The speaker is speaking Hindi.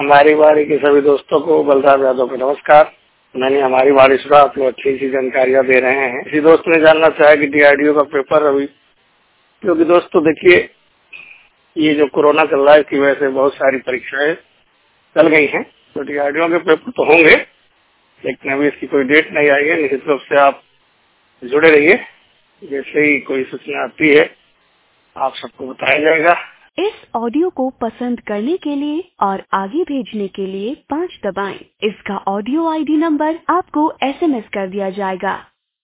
हमारी बाड़ी के सभी दोस्तों को बलराम यादव को नमस्कार। मैंने हमारी बाड़ी सुना, आप लोग अच्छी जानकारियां दे रहे हैं। किसी दोस्त ने जानना चाहा कि DRDO का पेपर अभी, क्योंकि दोस्तों देखिए ये जो कोरोना चल रहा है इसकी वजह से बहुत सारी परीक्षाएं चल गई हैं, तो DRDO के पेपर तो होंगे, लेकिन अभी इसकी कोई डेट नहीं आई है। निश्चित रूप से आप जुड़े रहिए, जैसे ही कोई सूचना आती है आप सबको बताया जाएगा। इस ऑडियो को पसंद करने के लिए और आगे भेजने के लिए 5 दबाएं। इसका ऑडियो ID नंबर आपको SMS कर दिया जाएगा।